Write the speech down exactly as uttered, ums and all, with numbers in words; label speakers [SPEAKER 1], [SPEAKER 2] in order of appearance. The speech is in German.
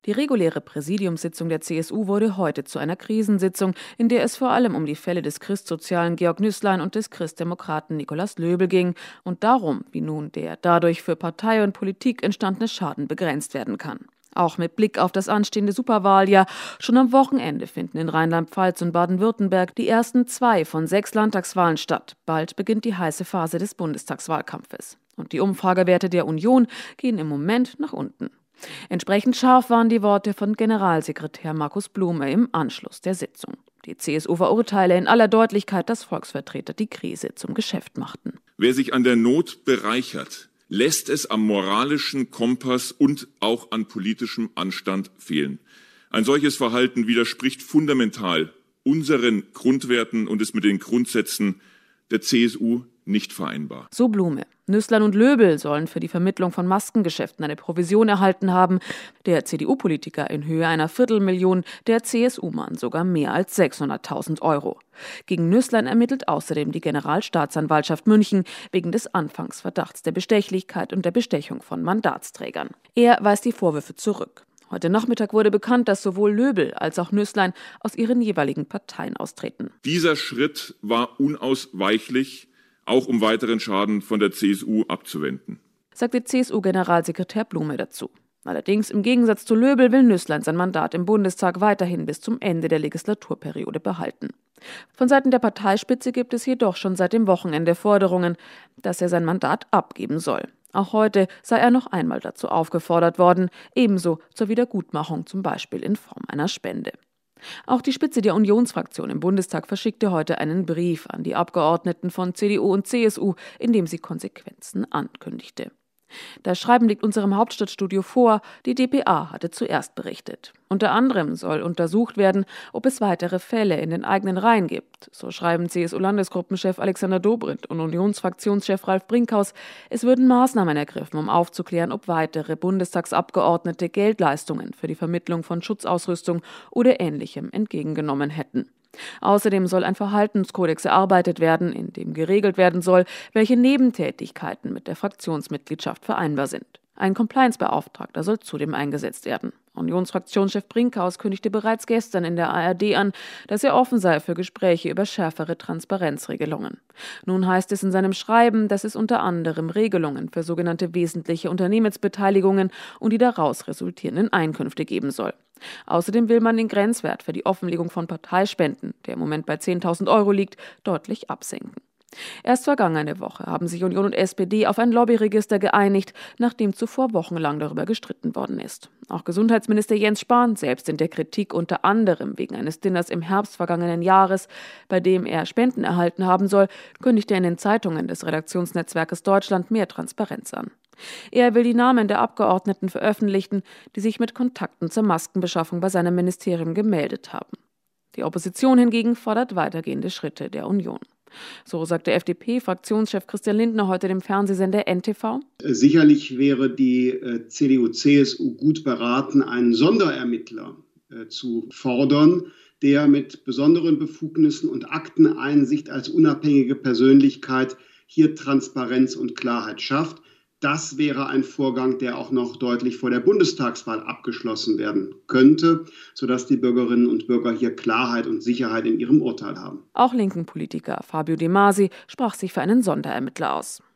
[SPEAKER 1] Die reguläre Präsidiumssitzung der C S U wurde heute zu einer Krisensitzung, in der es vor allem um die Fälle des Christsozialen Georg Nüßlein und des Christdemokraten Nikolaus Löbel ging und darum, wie nun der dadurch für Partei und Politik entstandene Schaden begrenzt werden kann. Auch mit Blick auf das anstehende Superwahljahr. Schon am Wochenende finden in Rheinland-Pfalz und Baden-Württemberg die ersten zwei von sechs Landtagswahlen statt. Bald beginnt die heiße Phase des Bundestagswahlkampfes. Und die Umfragewerte der Union gehen im Moment nach unten. Entsprechend scharf waren die Worte von Generalsekretär Markus Blume im Anschluss der Sitzung. Die C S U verurteile in aller Deutlichkeit, dass Volksvertreter die Krise zum Geschäft machten.
[SPEAKER 2] Wer sich an der Not bereichert, lässt es am moralischen Kompass und auch an politischem Anstand fehlen. Ein solches Verhalten widerspricht fundamental unseren Grundwerten und ist mit den Grundsätzen der C S U nicht vereinbar.
[SPEAKER 1] So Blume. Nüßlein und Löbel sollen für die Vermittlung von Maskengeschäften eine Provision erhalten haben. Der C D U-Politiker in Höhe einer Viertelmillion, der C S U-Mann sogar mehr als sechshunderttausend Euro. Gegen Nüßlein ermittelt außerdem die Generalstaatsanwaltschaft München wegen des Anfangsverdachts der Bestechlichkeit und der Bestechung von Mandatsträgern. Er weist die Vorwürfe zurück. Heute Nachmittag wurde bekannt, dass sowohl Löbel als auch Nüßlein aus ihren jeweiligen Parteien austreten.
[SPEAKER 2] Dieser Schritt war unausweichlich, auch um weiteren Schaden von der C S U abzuwenden,
[SPEAKER 1] sagte C S U-Generalsekretär Blume dazu. Allerdings, im Gegensatz zu Löbel, will Nüßlein sein Mandat im Bundestag weiterhin bis zum Ende der Legislaturperiode behalten. Von Seiten der Parteispitze gibt es jedoch schon seit dem Wochenende Forderungen, dass er sein Mandat abgeben soll. Auch heute sei er noch einmal dazu aufgefordert worden, ebenso zur Wiedergutmachung, zum Beispiel in Form einer Spende. Auch die Spitze der Unionsfraktion im Bundestag verschickte heute einen Brief an die Abgeordneten von C D U und C S U, in dem sie Konsequenzen ankündigte. Das Schreiben liegt unserem Hauptstadtstudio vor. Die d p a hatte zuerst berichtet. Unter anderem soll untersucht werden, ob es weitere Fälle in den eigenen Reihen gibt. So schreiben C S U-Landesgruppenchef Alexander Dobrindt und Unionsfraktionschef Ralf Brinkhaus, es würden Maßnahmen ergriffen, um aufzuklären, ob weitere Bundestagsabgeordnete Geldleistungen für die Vermittlung von Schutzausrüstung oder Ähnlichem entgegengenommen hätten. Außerdem soll ein Verhaltenskodex erarbeitet werden, in dem geregelt werden soll, welche Nebentätigkeiten mit der Fraktionsmitgliedschaft vereinbar sind. Ein Compliance-Beauftragter soll zudem eingesetzt werden. Unionsfraktionschef Brinkhaus kündigte bereits gestern in der A R D an, dass er offen sei für Gespräche über schärfere Transparenzregelungen. Nun heißt es in seinem Schreiben, dass es unter anderem Regelungen für sogenannte wesentliche Unternehmensbeteiligungen und die daraus resultierenden Einkünfte geben soll. Außerdem will man den Grenzwert für die Offenlegung von Parteispenden, der im Moment bei zehntausend Euro liegt, deutlich absenken. Erst vergangene Woche haben sich Union und S P D auf ein Lobbyregister geeinigt, nachdem zuvor wochenlang darüber gestritten worden ist. Auch Gesundheitsminister Jens Spahn, selbst in der Kritik unter anderem wegen eines Dinners im Herbst vergangenen Jahres, bei dem er Spenden erhalten haben soll, kündigte in den Zeitungen des Redaktionsnetzwerkes Deutschland mehr Transparenz an. Er will die Namen der Abgeordneten veröffentlichen, die sich mit Kontakten zur Maskenbeschaffung bei seinem Ministerium gemeldet haben. Die Opposition hingegen fordert weitergehende Schritte der Union. So sagte F D P-Fraktionschef Christian Lindner heute dem Fernsehsender N T V.
[SPEAKER 3] Sicherlich wäre die C D U C S U gut beraten, einen Sonderermittler zu fordern, der mit besonderen Befugnissen und Akteneinsicht als unabhängige Persönlichkeit hier Transparenz und Klarheit schafft. Das wäre ein Vorgang, der auch noch deutlich vor der Bundestagswahl abgeschlossen werden könnte, sodass die Bürgerinnen und Bürger hier Klarheit und Sicherheit in ihrem Urteil haben.
[SPEAKER 1] Auch linken Politiker Fabio De Masi sprach sich für einen Sonderermittler aus.